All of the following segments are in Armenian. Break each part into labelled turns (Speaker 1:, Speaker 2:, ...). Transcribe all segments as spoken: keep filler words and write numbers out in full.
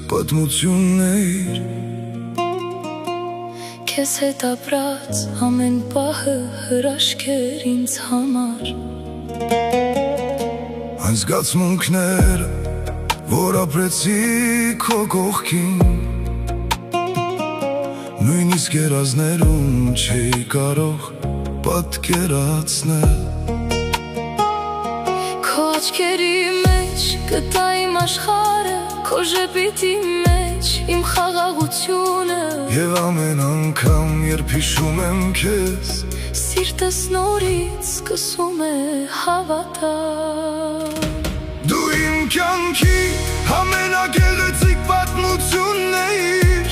Speaker 1: պատմություններ
Speaker 2: Քեզ հետ ապրած ամեն պահը հրաշք էր ինձ համար
Speaker 1: Այն զգացմունքները, որ ապրեցի քո կողքին Նույնիսկ երազներում չէի կարող պատկերացնել
Speaker 2: Քո աչքերի մեջ գտա իմ աշխարհը Քո ժպիտի մեջ իմ խաղաղությունը
Speaker 1: Եվ ամեն անգամ երբ հիշում եմ քեզ
Speaker 2: Սիրտս նորից սկսում է հավատալ
Speaker 1: Դու իմ կյանքի ամենագեղեցիկ պատմությունն էիր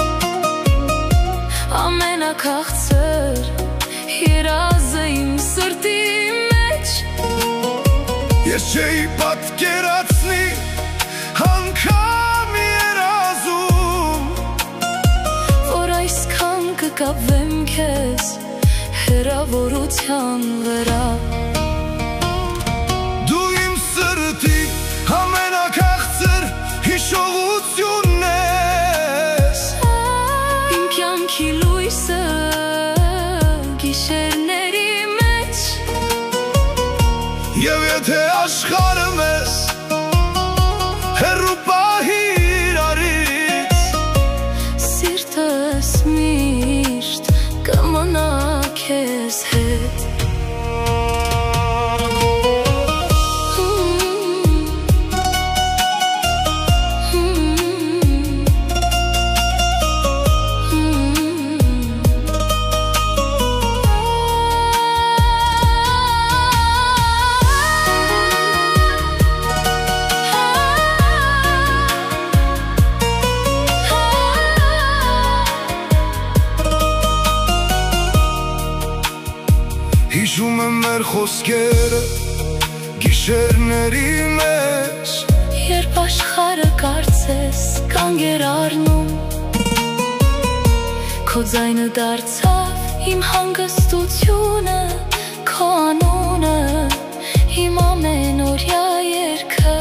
Speaker 2: Ամենաքաղցր երազը իմ սրտի մեջ
Speaker 1: Ես չէի պատկերացնի անգամ երազում
Speaker 2: Որ այսքան կկապվեմ քեզ հեռավորության վրա
Speaker 1: Դու իմ սրտի ամենաքաղցր հիշողությունն ես
Speaker 2: Իմ կյանքի լույսը գիշերների մեջ
Speaker 1: Եվ եթե աշխարհը մեզ հեռու պահի իրարից
Speaker 2: Սիրտս միշտ կմնա քեզ հետ
Speaker 1: Հիշում եմ մեր խոսքերը գիշերների մեջ
Speaker 2: Երբ աշխարհը կարծես կանգ էր առնում Քո ձայնը դարձավ իմ հանգստությունը Քո անունը իմ ամենօրյա երգը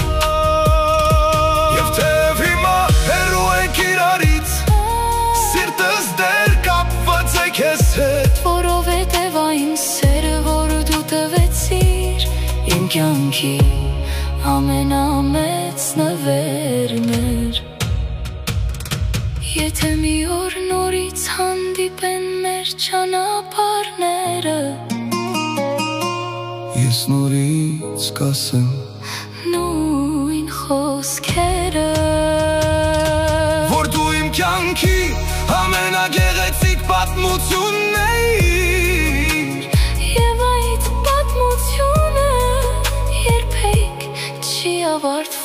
Speaker 1: Եվ թեև հիմա հեռու ենք իրարից Սիրտս դեռ կապված է քեզ հետ
Speaker 2: Որովհետև այն սերը, որ դու տվեցիր Իմ կյանքի ամենամեծ նվերն էր Եթե մի օր նորից հանդիպեն մեր ճանապարհները
Speaker 1: Ես նորից կասեմ
Speaker 2: Նույն խոսքերը
Speaker 1: Որ դու իմ կյանքի ամենագեղեցիկ պատմությունն էիր
Speaker 2: Եվ այդ պատմությունը երբեք չի ավարտվի